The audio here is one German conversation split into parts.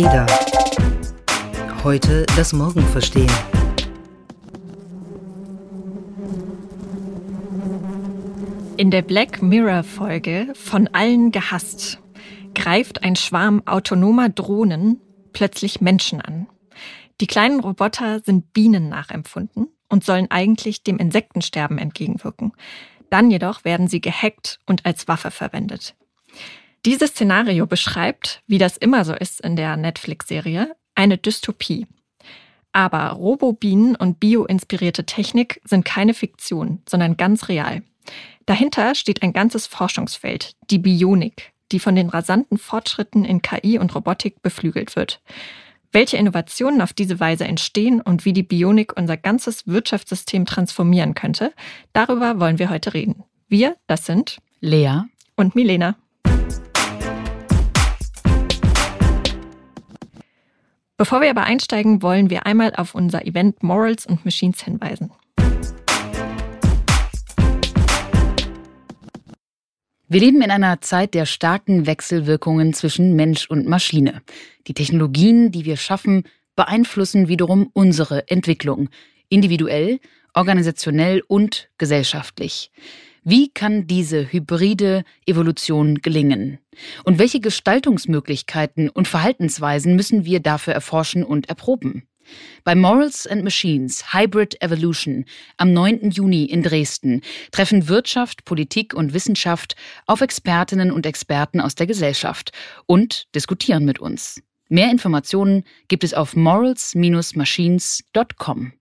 Ada. Heute das Morgen verstehen. In der Black Mirror-Folge Von allen gehasst greift ein Schwarm autonomer Drohnen plötzlich Menschen an. Die kleinen Roboter sind Bienen nachempfunden und sollen eigentlich dem Insektensterben entgegenwirken. Dann jedoch werden sie gehackt und als Waffe verwendet. Dieses Szenario beschreibt, wie das immer so ist in der Netflix-Serie, eine Dystopie. Aber Robobienen und bioinspirierte Technik sind keine Fiktion, sondern ganz real. Dahinter steht ein ganzes Forschungsfeld, die Bionik, die von den rasanten Fortschritten in KI und Robotik beflügelt wird. Welche Innovationen auf diese Weise entstehen und wie die Bionik unser ganzes Wirtschaftssystem transformieren könnte, darüber wollen wir heute reden. Wir, das sind Lea und Milena. Bevor wir aber einsteigen, wollen wir einmal auf unser Event Morals and Machines hinweisen. Wir leben in einer Zeit der starken Wechselwirkungen zwischen Mensch und Maschine. Die Technologien, die wir schaffen, beeinflussen wiederum unsere Entwicklung, individuell, organisationell und gesellschaftlich. Wie kann diese hybride Evolution gelingen? Und welche Gestaltungsmöglichkeiten und Verhaltensweisen müssen wir dafür erforschen und erproben? Bei Morals and Machines Hybrid Evolution am 9. Juni in Dresden treffen Wirtschaft, Politik und Wissenschaft auf Expertinnen und Experten aus der Gesellschaft und diskutieren mit uns. Mehr Informationen gibt es auf morals-machines.com.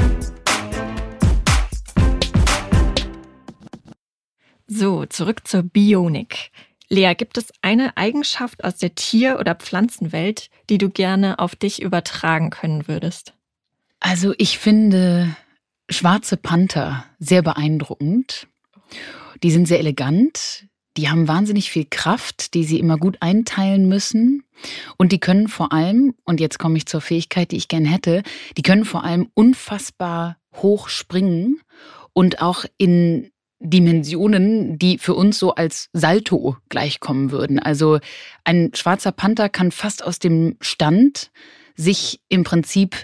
So, zurück zur Bionik. Lea, gibt es eine Eigenschaft aus der Tier- oder Pflanzenwelt, die du gerne auf dich übertragen können würdest? Also ich finde schwarze Panther sehr beeindruckend. Die sind sehr elegant, die haben wahnsinnig viel Kraft, die sie immer gut einteilen müssen. Und die können vor allem, und jetzt komme ich zur Fähigkeit, die ich gern hätte, die können vor allem unfassbar hoch springen und auch in Dimensionen, die für uns so als Salto gleichkommen würden. Also ein schwarzer Panther kann fast aus dem Stand sich im Prinzip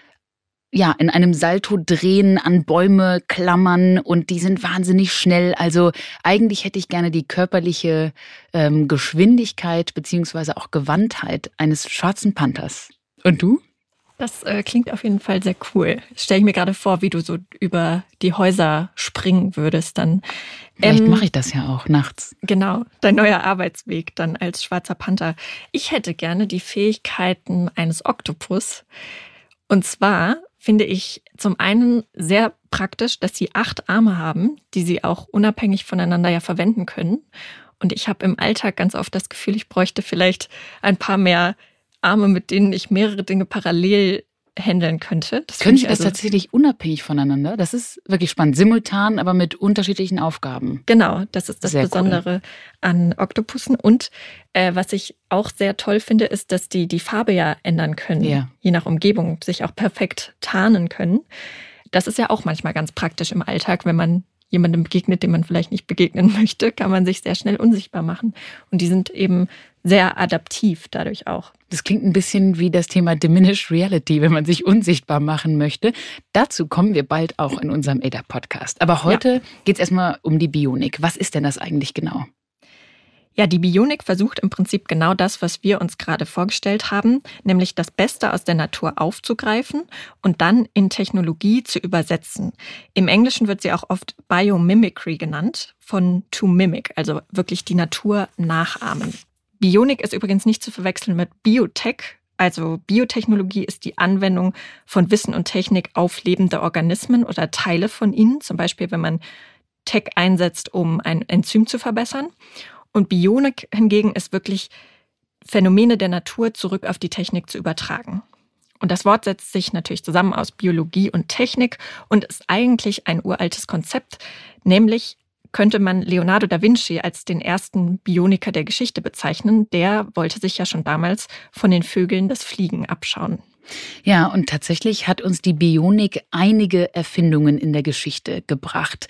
in einem Salto drehen, an Bäume klammern und die sind wahnsinnig schnell. Also eigentlich hätte ich gerne die körperliche Geschwindigkeit beziehungsweise auch Gewandtheit eines schwarzen Panthers. Und du? Das klingt auf jeden Fall sehr cool. Stelle ich mir gerade vor, wie du so über die Häuser springen würdest dann. Vielleicht mache ich das ja auch nachts. Genau, dein neuer Arbeitsweg dann als schwarzer Panther. Ich hätte gerne die Fähigkeiten eines Oktopus. Und zwar finde ich zum einen sehr praktisch, dass sie 8 Arme haben, die sie auch unabhängig voneinander ja verwenden können. Und ich habe im Alltag ganz oft das Gefühl, ich bräuchte vielleicht ein paar mehr Arme, mit denen ich mehrere Dinge parallel handeln könnte. Können Sie das tatsächlich unabhängig voneinander? Das ist wirklich spannend. Simultan, aber mit unterschiedlichen Aufgaben. Genau, das ist das Sehr Besondere an Oktopussen. Und was ich auch sehr toll finde, ist, dass die Farbe ja ändern können. Ja. Je nach Umgebung, sich auch perfekt tarnen können. Das ist ja auch manchmal ganz praktisch im Alltag, wenn man jemandem begegnet, dem man vielleicht nicht begegnen möchte, kann man sich sehr schnell unsichtbar machen. Und die sind eben sehr adaptiv dadurch auch. Das klingt ein bisschen wie das Thema Diminished Reality, wenn man sich unsichtbar machen möchte. Dazu kommen wir bald auch in unserem Ada-Podcast. Aber heute geht es erstmal um die Bionik. Was ist denn das eigentlich genau? Ja, die Bionik versucht im Prinzip genau das, was wir uns gerade vorgestellt haben, nämlich das Beste aus der Natur aufzugreifen und dann in Technologie zu übersetzen. Im Englischen wird sie auch oft Biomimicry genannt, von to mimic, also wirklich die Natur nachahmen. Bionik ist übrigens nicht zu verwechseln mit Biotech. Also Biotechnologie ist die Anwendung von Wissen und Technik auf lebende Organismen oder Teile von ihnen. Zum Beispiel, wenn man Tech einsetzt, um ein Enzym zu verbessern. Und Bionik hingegen ist wirklich Phänomene der Natur zurück auf die Technik zu übertragen. Und das Wort setzt sich natürlich zusammen aus Biologie und Technik und ist eigentlich ein uraltes Konzept, nämlich könnte man Leonardo da Vinci als den ersten Bioniker der Geschichte bezeichnen. Der wollte sich ja schon damals von den Vögeln das Fliegen abschauen. Ja, und tatsächlich hat uns die Bionik einige Erfindungen in der Geschichte gebracht.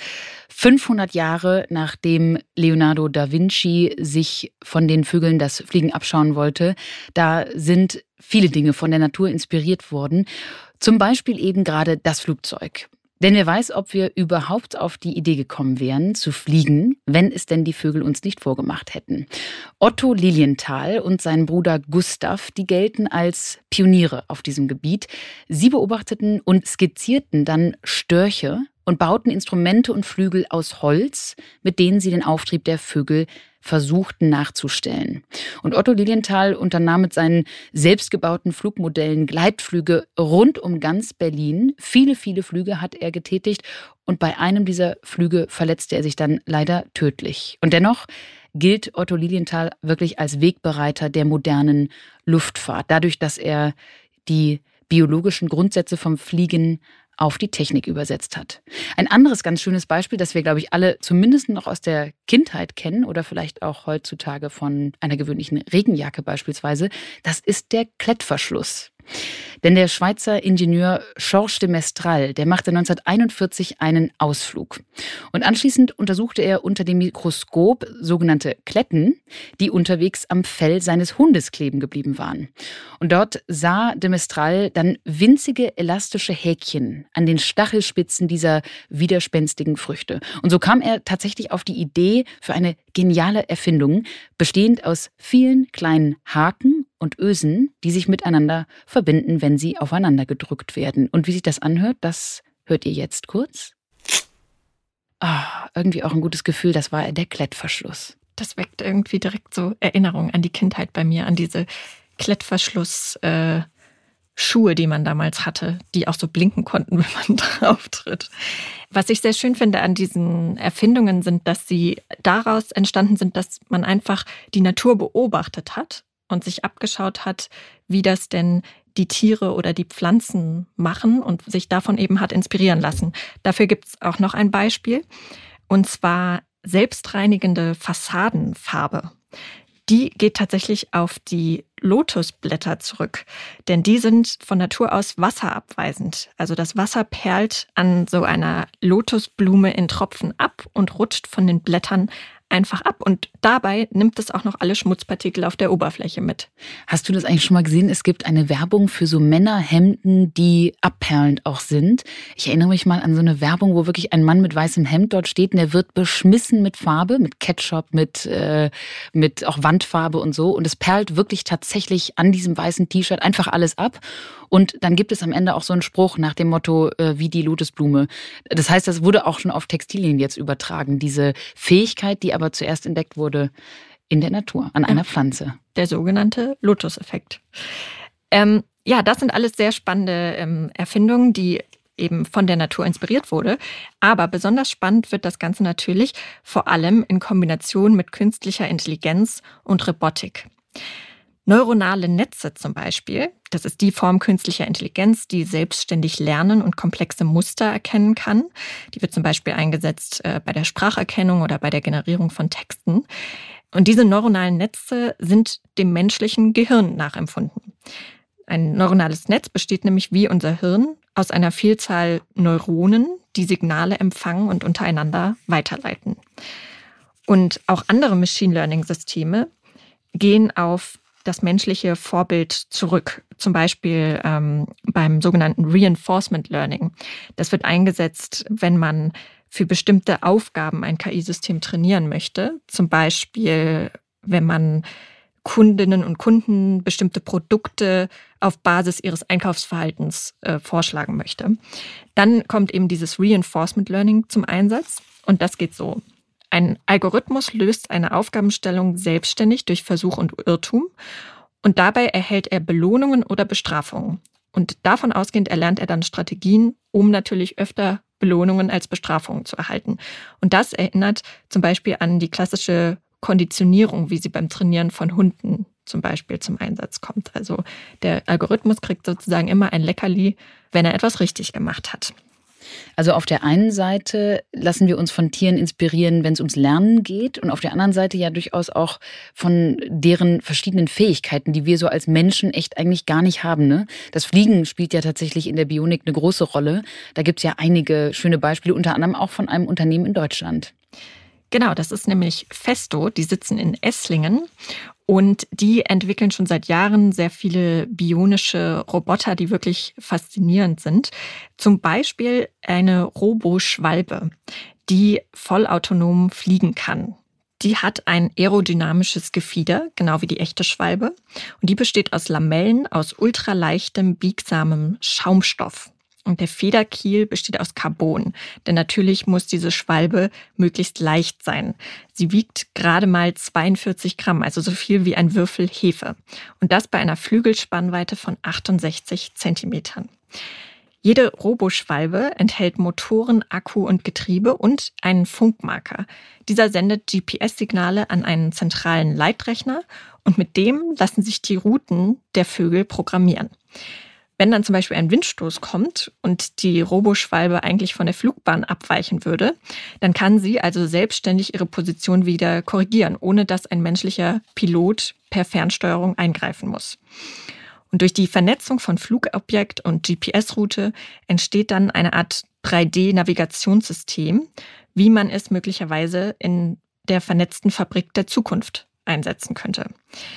500 Jahre nachdem Leonardo da Vinci sich von den Vögeln das Fliegen abschauen wollte, da sind viele Dinge von der Natur inspiriert wurden. Zum Beispiel eben gerade das Flugzeug. Denn wer weiß, ob wir überhaupt auf die Idee gekommen wären, zu fliegen, wenn es denn die Vögel uns nicht vorgemacht hätten. Otto Lilienthal und sein Bruder Gustav, die gelten als Pioniere auf diesem Gebiet. Sie beobachteten und skizzierten dann Störche und bauten Instrumente und Flügel aus Holz, mit denen sie den Auftrieb der Vögel versuchten nachzustellen. Und Otto Lilienthal unternahm mit seinen selbstgebauten Flugmodellen Gleitflüge rund um ganz Berlin. Viele, viele Flüge hat er getätigt und bei einem dieser Flüge verletzte er sich dann leider tödlich. Und dennoch gilt Otto Lilienthal wirklich als Wegbereiter der modernen Luftfahrt, dadurch, dass er die biologischen Grundsätze vom Fliegen auf die Technik übersetzt hat. Ein anderes ganz schönes Beispiel, das wir, glaube ich, alle zumindest noch aus der Kindheit kennen oder vielleicht auch heutzutage von einer gewöhnlichen Regenjacke beispielsweise, das ist der Klettverschluss. Denn der Schweizer Ingenieur Georges de Mestral, der machte 1941 einen Ausflug. Und anschließend untersuchte er unter dem Mikroskop sogenannte Kletten, die unterwegs am Fell seines Hundes kleben geblieben waren. Und dort sah de Mestral dann winzige elastische Häkchen an den Stachelspitzen dieser widerspenstigen Früchte. Und so kam er tatsächlich auf die Idee für eine geniale Erfindung, bestehend aus vielen kleinen Haken und Ösen, die sich miteinander verbinden, wenn sie aufeinander gedrückt werden. Und wie sich das anhört, das hört ihr jetzt kurz. Irgendwie auch ein gutes Gefühl, das war der Klettverschluss. Das weckt irgendwie direkt so Erinnerungen an die Kindheit bei mir, an diese Klettverschluss-Schuhe, die man damals hatte, die auch so blinken konnten, wenn man drauf tritt. Was ich sehr schön finde an diesen Erfindungen sind, dass sie daraus entstanden sind, dass man einfach die Natur beobachtet hat und sich abgeschaut hat, wie das denn die Tiere oder die Pflanzen machen und sich davon eben hat inspirieren lassen. Dafür gibt es auch noch ein Beispiel, und zwar selbstreinigende Fassadenfarbe. Die geht tatsächlich auf die Lotusblätter zurück, denn die sind von Natur aus wasserabweisend. Also das Wasser perlt an so einer Lotusblume in Tropfen ab und rutscht von den Blättern einfach ab. Und dabei nimmt es auch noch alle Schmutzpartikel auf der Oberfläche mit. Hast du das eigentlich schon mal gesehen? Es gibt eine Werbung für so Männerhemden, die abperlend auch sind. Ich erinnere mich mal an so eine Werbung, wo wirklich ein Mann mit weißem Hemd dort steht und der wird beschmissen mit Farbe, mit Ketchup, mit auch Wandfarbe und so. Und es perlt wirklich tatsächlich an diesem weißen T-Shirt einfach alles ab. Und dann gibt es am Ende auch so einen Spruch nach dem Motto, wie die Lotusblume. Das heißt, das wurde auch schon auf Textilien jetzt übertragen. Diese Fähigkeit, die aber zuerst entdeckt wurde in der Natur, an einer Pflanze. Der sogenannte Lotus-Effekt. Das sind alles sehr spannende Erfindungen, die eben von der Natur inspiriert wurde. Aber besonders spannend wird das Ganze natürlich vor allem in Kombination mit künstlicher Intelligenz und Robotik. Neuronale Netze zum Beispiel, das ist die Form künstlicher Intelligenz, die selbstständig lernen und komplexe Muster erkennen kann. Die wird zum Beispiel eingesetzt bei der Spracherkennung oder bei der Generierung von Texten. Und diese neuronalen Netze sind dem menschlichen Gehirn nachempfunden. Ein neuronales Netz besteht nämlich wie unser Hirn aus einer Vielzahl Neuronen, die Signale empfangen und untereinander weiterleiten. Und auch andere Machine Learning-Systeme gehen auf das menschliche Vorbild zurück, zum Beispiel beim sogenannten Reinforcement Learning. Das wird eingesetzt, wenn man für bestimmte Aufgaben ein KI-System trainieren möchte, zum Beispiel wenn man Kundinnen und Kunden bestimmte Produkte auf Basis ihres Einkaufsverhaltens vorschlagen möchte. Dann kommt eben dieses Reinforcement Learning zum Einsatz und das geht so. Ein Algorithmus löst eine Aufgabenstellung selbstständig durch Versuch und Irrtum und dabei erhält er Belohnungen oder Bestrafungen. Und davon ausgehend erlernt er dann Strategien, um natürlich öfter Belohnungen als Bestrafungen zu erhalten. Und das erinnert zum Beispiel an die klassische Konditionierung, wie sie beim Trainieren von Hunden zum Beispiel zum Einsatz kommt. Also der Algorithmus kriegt sozusagen immer ein Leckerli, wenn er etwas richtig gemacht hat. Also auf der einen Seite lassen wir uns von Tieren inspirieren, wenn es ums Lernen geht, und auf der anderen Seite ja durchaus auch von deren verschiedenen Fähigkeiten, die wir so als Menschen echt eigentlich gar nicht haben. Ne? Das Fliegen spielt ja tatsächlich in der Bionik eine große Rolle. Da gibt es ja einige schöne Beispiele, unter anderem auch von einem Unternehmen in Deutschland. Genau, das ist nämlich Festo. Die sitzen in Esslingen und die entwickeln schon seit Jahren sehr viele bionische Roboter, die wirklich faszinierend sind. Zum Beispiel eine Roboschwalbe, die vollautonom fliegen kann. Die hat ein aerodynamisches Gefieder, genau wie die echte Schwalbe. Und die besteht aus Lamellen aus ultraleichtem, biegsamem Schaumstoff. Und der Federkiel besteht aus Carbon. Denn natürlich muss diese Schwalbe möglichst leicht sein. Sie wiegt gerade mal 42 Gramm, also so viel wie ein Würfel Hefe. Und das bei einer Flügelspannweite von 68 Zentimetern. Jede Roboschwalbe enthält Motoren, Akku und Getriebe und einen Funkmarker. Dieser sendet GPS-Signale an einen zentralen Leitrechner und mit dem lassen sich die Routen der Vögel programmieren. Wenn dann zum Beispiel ein Windstoß kommt und die Roboschwalbe eigentlich von der Flugbahn abweichen würde, dann kann sie also selbstständig ihre Position wieder korrigieren, ohne dass ein menschlicher Pilot per Fernsteuerung eingreifen muss. Und durch die Vernetzung von Flugobjekt und GPS-Route entsteht dann eine Art 3D-Navigationssystem, wie man es möglicherweise in der vernetzten Fabrik der Zukunft einsetzen könnte.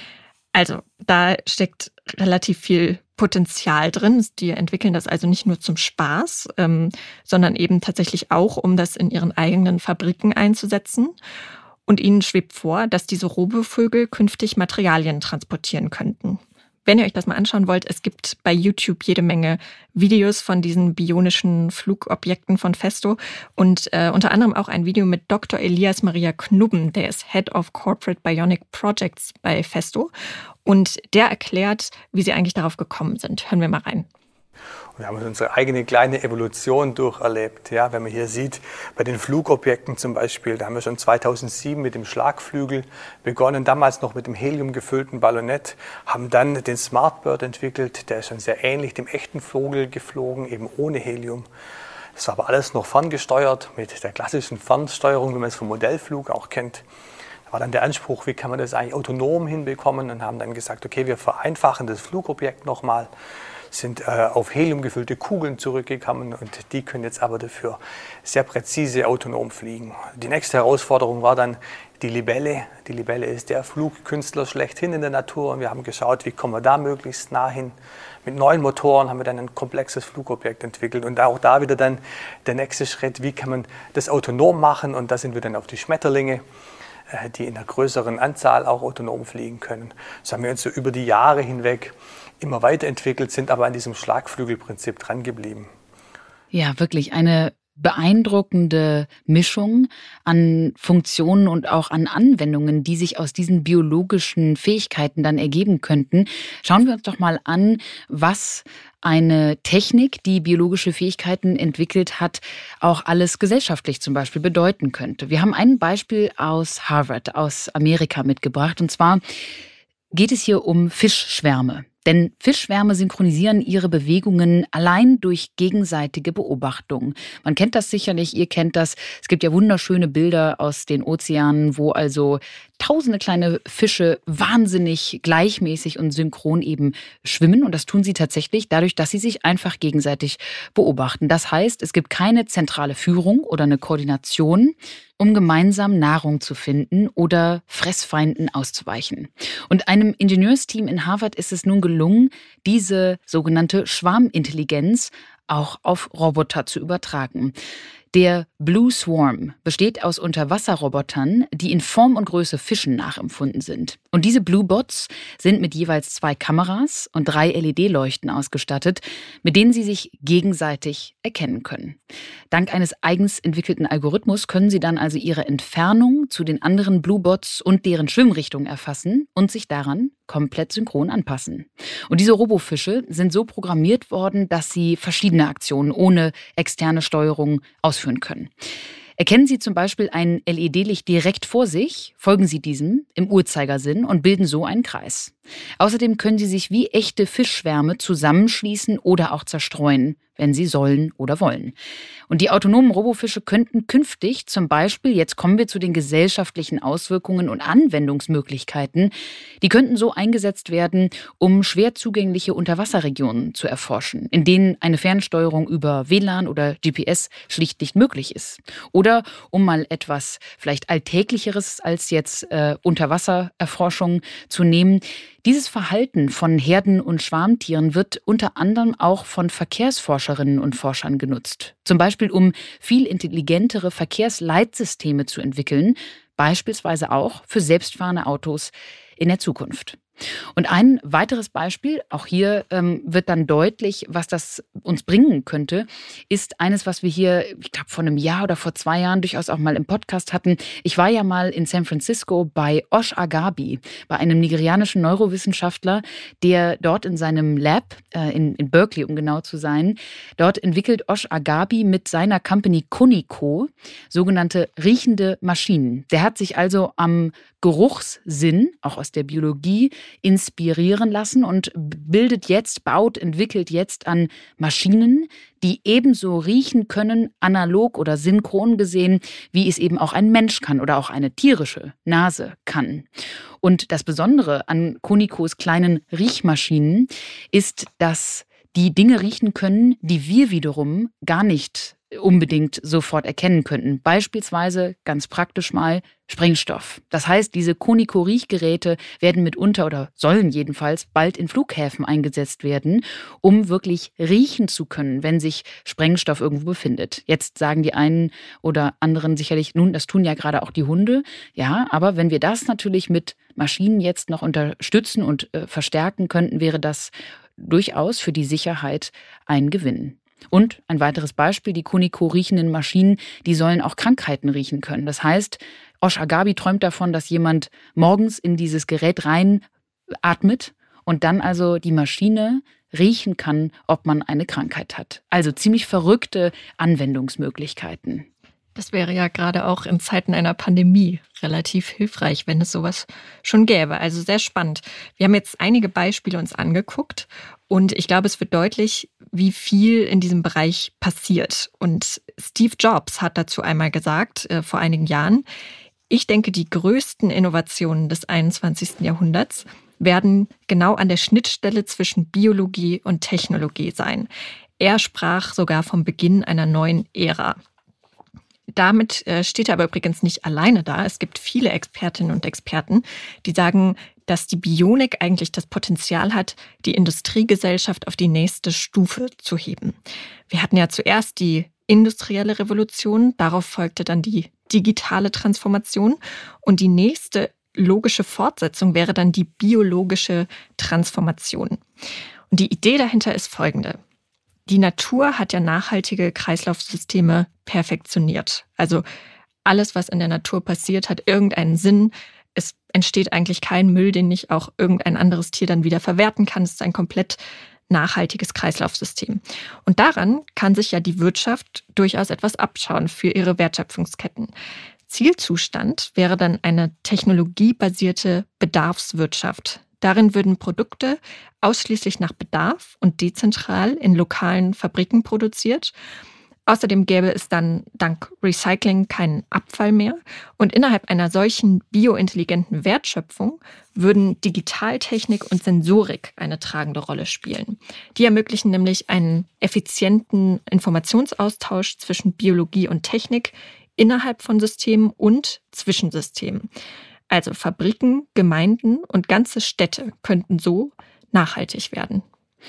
Also, da steckt relativ viel Potenzial drin. Die entwickeln das also nicht nur zum Spaß, sondern eben tatsächlich auch, um das in ihren eigenen Fabriken einzusetzen. Und ihnen schwebt vor, dass diese Robovögel künftig Materialien transportieren könnten. Wenn ihr euch das mal anschauen wollt, es gibt bei YouTube jede Menge Videos von diesen bionischen Flugobjekten von Festo und unter anderem auch ein Video mit Dr. Elias Maria Knubben, der ist Head of Corporate Bionic Projects bei Festo und der erklärt, wie sie eigentlich darauf gekommen sind. Hören wir mal rein. Wir haben unsere eigene kleine Evolution durcherlebt. Ja, wenn man hier sieht, bei den Flugobjekten zum Beispiel, da haben wir schon 2007 mit dem Schlagflügel begonnen, damals noch mit dem heliumgefüllten Ballonett, haben dann den Smartbird entwickelt, der ist schon sehr ähnlich dem echten Vogel geflogen, eben ohne Helium. Das war aber alles noch ferngesteuert mit der klassischen Fernsteuerung, wie man es vom Modellflug auch kennt. Da war dann der Anspruch, wie kann man das eigentlich autonom hinbekommen und haben dann gesagt, okay, wir vereinfachen das Flugobjekt nochmal. Sind auf Helium gefüllte Kugeln zurückgekommen und die können jetzt aber dafür sehr präzise autonom fliegen. Die nächste Herausforderung war dann die Libelle. Die Libelle ist der Flugkünstler schlechthin in der Natur und wir haben geschaut, wie kommen wir da möglichst nah hin. Mit neuen Motoren haben wir dann ein komplexes Flugobjekt entwickelt und auch da wieder dann der nächste Schritt, wie kann man das autonom machen und da sind wir dann auf die Schmetterlinge, die in einer größeren Anzahl auch autonom fliegen können. Das haben wir uns so über die Jahre hinweg immer weiterentwickelt, sind aber an diesem Schlagflügelprinzip dran geblieben. Ja, wirklich eine beeindruckende Mischung an Funktionen und auch an Anwendungen, die sich aus diesen biologischen Fähigkeiten dann ergeben könnten. Schauen wir uns doch mal an, was eine Technik, die biologische Fähigkeiten entwickelt hat, auch alles gesellschaftlich zum Beispiel bedeuten könnte. Wir haben ein Beispiel aus Harvard, aus Amerika mitgebracht. Und zwar geht es hier um Fischschwärme. Denn Fischschwärme synchronisieren ihre Bewegungen allein durch gegenseitige Beobachtung. Man kennt das sicherlich, ihr kennt das. Es gibt ja wunderschöne Bilder aus den Ozeanen, wo also tausende kleine Fische wahnsinnig gleichmäßig und synchron eben schwimmen. Und das tun sie tatsächlich dadurch, dass sie sich einfach gegenseitig beobachten. Das heißt, es gibt keine zentrale Führung oder eine Koordination, um gemeinsam Nahrung zu finden oder Fressfeinden auszuweichen. Und einem Ingenieursteam in Harvard ist es nun gelungen, diese sogenannte Schwarmintelligenz auch auf Roboter zu übertragen. Der Blue Swarm besteht aus Unterwasserrobotern, die in Form und Größe Fischen nachempfunden sind. Und diese Blue Bots sind mit jeweils 2 Kameras und 3 LED-Leuchten ausgestattet, mit denen sie sich gegenseitig erkennen können. Dank eines eigens entwickelten Algorithmus können sie dann also ihre Entfernung zu den anderen Blue Bots und deren Schwimmrichtung erfassen und sich daran komplett synchron anpassen. Und diese Robofische sind so programmiert worden, dass sie verschiedene Aktionen ohne externe Steuerung ausführen können. Erkennen Sie zum Beispiel ein LED-Licht direkt vor sich, folgen Sie diesem im Uhrzeigersinn und bilden so einen Kreis. Außerdem können Sie sich wie echte Fischschwärme zusammenschließen oder auch zerstreuen, wenn sie sollen oder wollen. Und die autonomen Robofische könnten künftig zum Beispiel, jetzt kommen wir zu den gesellschaftlichen Auswirkungen und Anwendungsmöglichkeiten, die könnten so eingesetzt werden, um schwer zugängliche Unterwasserregionen zu erforschen, in denen eine Fernsteuerung über WLAN oder GPS schlicht nicht möglich ist. Oder um mal etwas vielleicht Alltäglicheres als jetzt Unterwassererforschung zu nehmen. Dieses Verhalten von Herden- und Schwarmtieren wird unter anderem auch von Verkehrsforscherinnen und Forschern genutzt. Zum Beispiel, um viel intelligentere Verkehrsleitsysteme zu entwickeln, beispielsweise auch für selbstfahrende Autos in der Zukunft. Und ein weiteres Beispiel, auch hier wird dann deutlich, was das uns bringen könnte, ist eines, was wir hier, ich glaube, vor einem Jahr oder vor 2 Jahren durchaus auch mal im Podcast hatten. Ich war ja mal in San Francisco bei Osh Agabi, bei einem nigerianischen Neurowissenschaftler, der dort in seinem Lab, in Berkeley, um genau zu sein, dort entwickelt Osh Agabi mit seiner Company Konico sogenannte riechende Maschinen. Der hat sich also am Geruchssinn, auch aus der Biologie, inspirieren lassen und entwickelt jetzt an Maschinen, die ebenso riechen können, analog oder synchron gesehen, wie es eben auch ein Mensch kann oder auch eine tierische Nase kann. Und das Besondere an Konikos kleinen Riechmaschinen ist, dass die Dinge riechen können, die wir wiederum gar nicht unbedingt sofort erkennen könnten. Beispielsweise, ganz praktisch mal, Sprengstoff. Das heißt, diese Konico-Riechgeräte werden mitunter oder sollen jedenfalls bald in Flughäfen eingesetzt werden, um wirklich riechen zu können, wenn sich Sprengstoff irgendwo befindet. Jetzt sagen die einen oder anderen sicherlich, nun, das tun ja gerade auch die Hunde. Ja, aber wenn wir das natürlich mit Maschinen jetzt noch unterstützen und verstärken könnten, wäre das durchaus für die Sicherheit ein Gewinn. Und ein weiteres Beispiel, die Konico riechenden Maschinen, die sollen auch Krankheiten riechen können. Das heißt, Osh Agabi träumt davon, dass jemand morgens in dieses Gerät rein atmet und dann also die Maschine riechen kann, ob man eine Krankheit hat. Also ziemlich verrückte Anwendungsmöglichkeiten. Das wäre ja gerade auch in Zeiten einer Pandemie relativ hilfreich, wenn es sowas schon gäbe. Also sehr spannend. Wir haben jetzt einige Beispiele uns angeguckt und ich glaube, es wird deutlich, wie viel in diesem Bereich passiert. Und Steve Jobs hat dazu einmal gesagt, vor einigen Jahren, ich denke, die größten Innovationen des 21. Jahrhunderts werden genau an der Schnittstelle zwischen Biologie und Technologie sein. Er sprach sogar vom Beginn einer neuen Ära. Damit steht er aber übrigens nicht alleine da. Es gibt viele Expertinnen und Experten, die sagen, dass die Bionik eigentlich das Potenzial hat, die Industriegesellschaft auf die nächste Stufe zu heben. Wir hatten ja zuerst die industrielle Revolution, darauf folgte dann die digitale Transformation und die nächste logische Fortsetzung wäre dann die biologische Transformation. Und die Idee dahinter ist folgende. Die Natur hat ja nachhaltige Kreislaufsysteme perfektioniert. Also alles, was in der Natur passiert, hat irgendeinen Sinn. Es entsteht eigentlich kein Müll, den nicht auch irgendein anderes Tier dann wieder verwerten kann. Es ist ein komplett nachhaltiges Kreislaufsystem. Und daran kann sich ja die Wirtschaft durchaus etwas abschauen für ihre Wertschöpfungsketten. Zielzustand wäre dann eine technologiebasierte Bedarfswirtschaft. Darin würden Produkte ausschließlich nach Bedarf und dezentral in lokalen Fabriken produziert. Außerdem gäbe es dann dank Recycling keinen Abfall mehr. Und innerhalb einer solchen biointelligenten Wertschöpfung würden Digitaltechnik und Sensorik eine tragende Rolle spielen. Die ermöglichen nämlich einen effizienten Informationsaustausch zwischen Biologie und Technik innerhalb von Systemen und zwischen Systemen. Also Fabriken, Gemeinden und ganze Städte könnten so nachhaltig werden.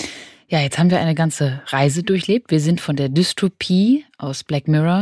Ja, jetzt haben wir eine ganze Reise durchlebt. Wir sind von der Dystopie aus Black Mirror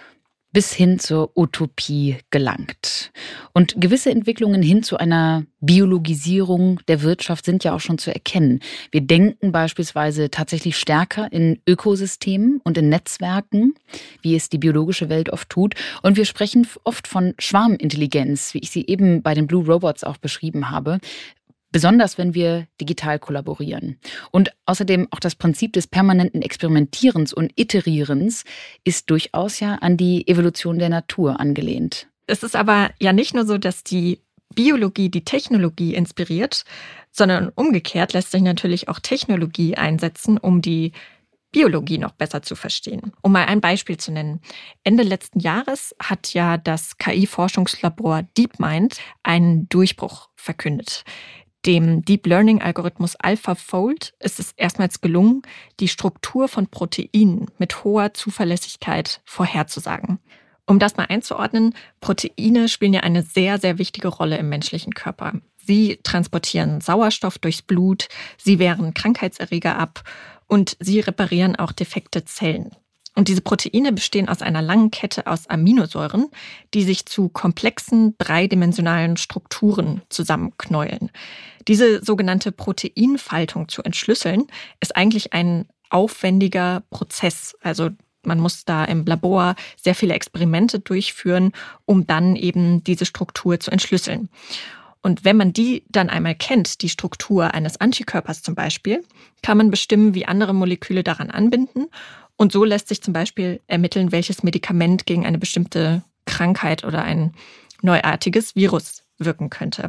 bis hin zur Utopie gelangt. Und gewisse Entwicklungen hin zu einer Biologisierung der Wirtschaft sind ja auch schon zu erkennen. Wir denken beispielsweise tatsächlich stärker in Ökosystemen und in Netzwerken, wie es die biologische Welt oft tut. Und wir sprechen oft von Schwarmintelligenz, wie ich sie eben bei den Blue Robots auch beschrieben habe. Besonders wenn wir digital kollaborieren. Und außerdem auch das Prinzip des permanenten Experimentierens und Iterierens ist durchaus ja an die Evolution der Natur angelehnt. Es ist aber ja nicht nur so, dass die Biologie die Technologie inspiriert, sondern umgekehrt lässt sich natürlich auch Technologie einsetzen, um die Biologie noch besser zu verstehen. Um mal ein Beispiel zu nennen. Ende letzten Jahres hat ja das KI-Forschungslabor DeepMind einen Durchbruch verkündet. Dem Deep Learning-Algorithmus AlphaFold ist es erstmals gelungen, die Struktur von Proteinen mit hoher Zuverlässigkeit vorherzusagen. Um das mal einzuordnen, Proteine spielen ja eine sehr, sehr wichtige Rolle im menschlichen Körper. Sie transportieren Sauerstoff durchs Blut, sie wehren Krankheitserreger ab und sie reparieren auch defekte Zellen. Und diese Proteine bestehen aus einer langen Kette aus Aminosäuren, die sich zu komplexen, dreidimensionalen Strukturen zusammenknäulen. Diese sogenannte Proteinfaltung zu entschlüsseln, ist eigentlich ein aufwendiger Prozess. Also man muss da im Labor sehr viele Experimente durchführen, um dann eben diese Struktur zu entschlüsseln. Und wenn man die dann einmal kennt, die Struktur eines Antikörpers zum Beispiel, kann man bestimmen, wie andere Moleküle daran anbinden. Und so lässt sich zum Beispiel ermitteln, welches Medikament gegen eine bestimmte Krankheit oder ein neuartiges Virus wirken könnte.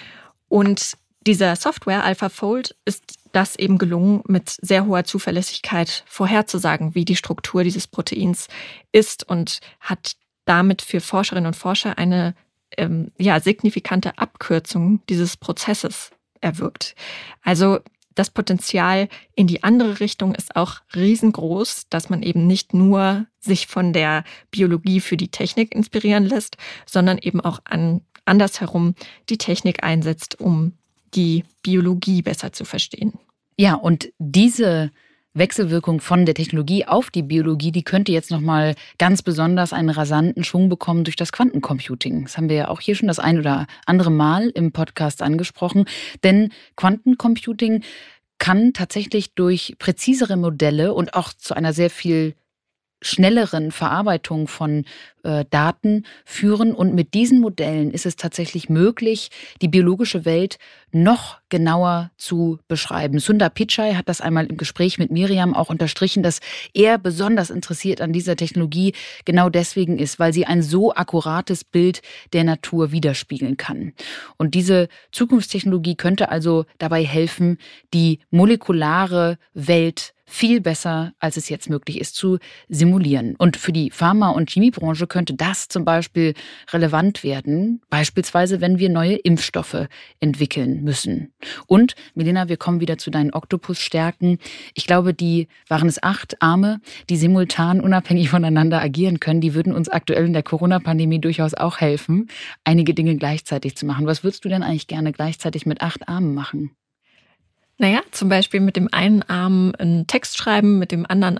Und dieser Software AlphaFold ist das eben gelungen, mit sehr hoher Zuverlässigkeit vorherzusagen, wie die Struktur dieses Proteins ist und hat damit für Forscherinnen und Forscher eine signifikante Abkürzung dieses Prozesses erwirkt. Also das Potenzial in die andere Richtung ist auch riesengroß, dass man eben nicht nur sich von der Biologie für die Technik inspirieren lässt, sondern eben auch andersherum die Technik einsetzt, um die Biologie besser zu verstehen. Ja, und diese Wechselwirkung von der Technologie auf die Biologie, die könnte jetzt nochmal ganz besonders einen rasanten Schwung bekommen durch das Quantencomputing. Das haben wir ja auch hier schon das ein oder andere Mal im Podcast angesprochen. Denn Quantencomputing kann tatsächlich durch präzisere Modelle und auch zu einer sehr viel schnelleren Verarbeitung von Daten führen. Und mit diesen Modellen ist es tatsächlich möglich, die biologische Welt noch genauer zu beschreiben. Sundar Pichai hat das einmal im Gespräch mit Miriam auch unterstrichen, dass er besonders interessiert an dieser Technologie genau deswegen ist, weil sie ein so akkurates Bild der Natur widerspiegeln kann. Und diese Zukunftstechnologie könnte also dabei helfen, die molekulare Welt viel besser, als es jetzt möglich ist, zu simulieren. Und für die Pharma- und Chemiebranche könnte das zum Beispiel relevant werden, beispielsweise wenn wir neue Impfstoffe entwickeln müssen. Und, Milena, wir kommen wieder zu deinen Oktopusstärken. Ich glaube, waren es 8 Arme, die simultan unabhängig voneinander agieren können. Die würden uns aktuell in der Corona-Pandemie durchaus auch helfen, einige Dinge gleichzeitig zu machen. Was würdest du denn eigentlich gerne gleichzeitig mit 8 Armen machen? Naja, zum Beispiel mit dem einen Arm einen Text schreiben, mit dem anderen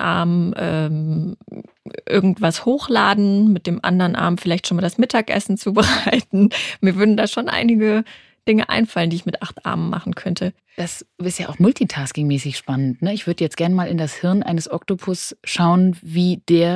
Arm irgendwas hochladen, mit dem anderen Arm vielleicht schon mal das Mittagessen zubereiten. Mir würden da schon einige Dinge einfallen, die ich mit 8 Armen machen könnte. Das ist ja auch multitasking-mäßig spannend, ne? Ich würde jetzt gerne mal in das Hirn eines Oktopus schauen, wie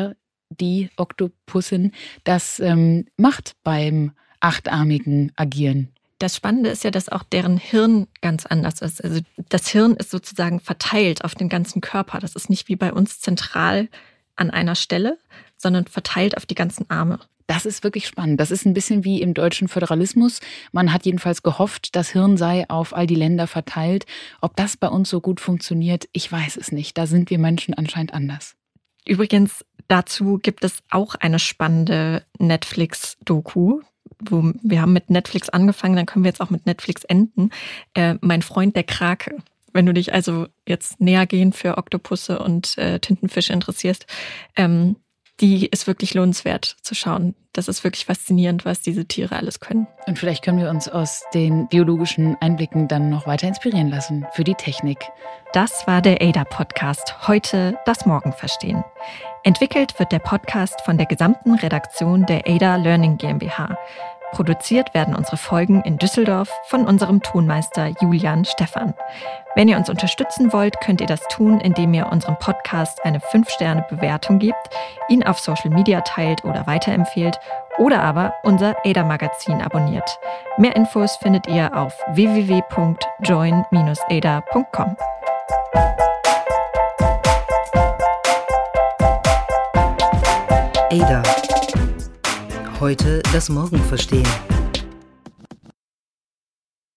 die Oktopussin das macht beim 8-armigen Agieren. Das Spannende ist ja, dass auch deren Hirn ganz anders ist. Also das Hirn ist sozusagen verteilt auf den ganzen Körper. Das ist nicht wie bei uns zentral an einer Stelle, sondern verteilt auf die ganzen Arme. Das ist wirklich spannend. Das ist ein bisschen wie im deutschen Föderalismus. Man hat jedenfalls gehofft, das Hirn sei auf all die Länder verteilt. Ob das bei uns so gut funktioniert, ich weiß es nicht. Da sind wir Menschen anscheinend anders. Übrigens, dazu gibt es auch eine spannende Netflix-Doku. Wir haben mit Netflix angefangen, dann können wir jetzt auch mit Netflix enden. Mein Freund der Krake. Wenn du dich also jetzt näher gehen für Oktopusse und Tintenfische interessierst, die ist wirklich lohnenswert zu schauen. Das ist wirklich faszinierend, was diese Tiere alles können. Und vielleicht können wir uns aus den biologischen Einblicken dann noch weiter inspirieren lassen für die Technik. Das war der ADA-Podcast. Heute das Morgen verstehen. Entwickelt wird der Podcast von der gesamten Redaktion der ADA Learning GmbH. Produziert werden unsere Folgen in Düsseldorf von unserem Tonmeister Julian Stephan. Wenn ihr uns unterstützen wollt, könnt ihr das tun, indem ihr unserem Podcast eine 5-Sterne-Bewertung gebt, ihn auf Social Media teilt oder weiterempfehlt oder aber unser ADA-Magazin abonniert. Mehr Infos findet ihr auf www.join-ada.com. ADA. Heute das Morgen verstehen.